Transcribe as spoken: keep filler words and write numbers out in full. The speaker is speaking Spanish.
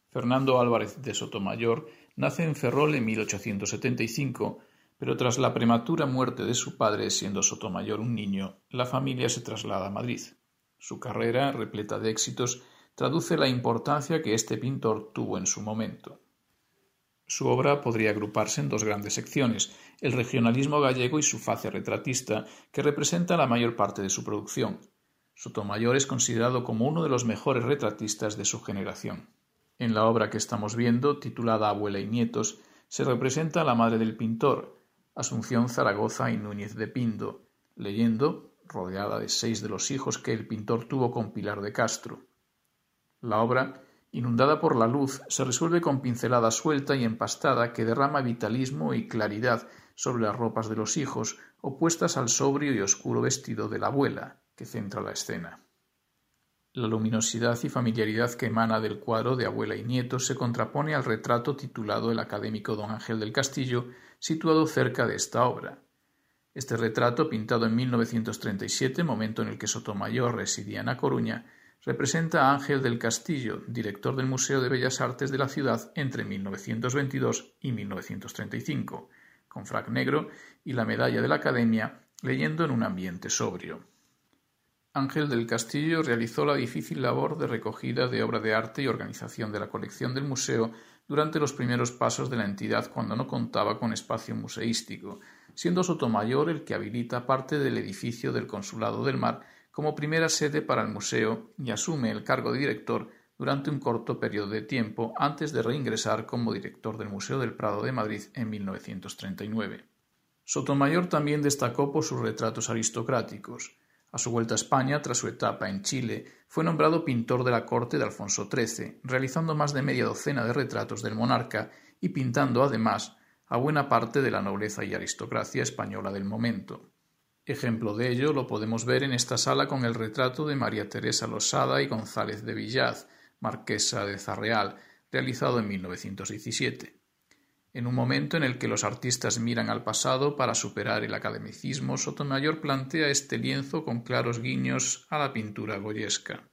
Fernando Álvarez de Sotomayor nace en Ferrol en mil ochocientos setenta y cinco, pero tras la prematura muerte de su padre, siendo Sotomayor un niño, la familia se traslada a Madrid. Su carrera, repleta de éxitos, traduce la importancia que este pintor tuvo en su momento. Su obra podría agruparse en dos grandes secciones, el regionalismo gallego y su fase retratista, que representa la mayor parte de su producción. Sotomayor es considerado como uno de los mejores retratistas de su generación. En la obra que estamos viendo, titulada Abuela y nietos, se representa a la madre del pintor, Asunción Zaragoza y Núñez de Pindo, leyendo, rodeada de seis de los hijos que el pintor tuvo con Pilar de Castro. La obra, inundada por la luz, se resuelve con pincelada suelta y empastada que derrama vitalismo y claridad sobre las ropas de los hijos, opuestas al sobrio y oscuro vestido de la abuela, que centra la escena. La luminosidad y familiaridad que emana del cuadro de Abuela y nietos se contrapone al retrato titulado El académico don Ángel del Castillo, situado cerca de esta obra. Este retrato, pintado en mil novecientos treinta y siete, momento en el que Sotomayor residía en A Coruña, representa a Ángel del Castillo, director del Museo de Bellas Artes de la ciudad entre mil novecientos veintidós y mil novecientos treinta y cinco, con frac negro y la medalla de la Academia, leyendo en un ambiente sobrio. Ángel del Castillo realizó la difícil labor de recogida de obra de arte y organización de la colección del museo durante los primeros pasos de la entidad cuando no contaba con espacio museístico, siendo Sotomayor el que habilita parte del edificio del Consulado del Mar como primera sede para el museo y asume el cargo de director durante un corto periodo de tiempo antes de reingresar como director del Museo del Prado de Madrid en mil novecientos treinta y nueve. Sotomayor también destacó por sus retratos aristocráticos. A su vuelta a España, tras su etapa en Chile, fue nombrado pintor de la corte de Alfonso trece, realizando más de media docena de retratos del monarca y pintando, además, a buena parte de la nobleza y aristocracia española del momento. Ejemplo de ello lo podemos ver en esta sala con el retrato de María Teresa Losada y González de Villaz, marquesa de Zarreal, realizado en mil novecientos diecisiete. En un momento en el que los artistas miran al pasado para superar el academicismo, Sotomayor plantea este lienzo con claros guiños a la pintura goyesca.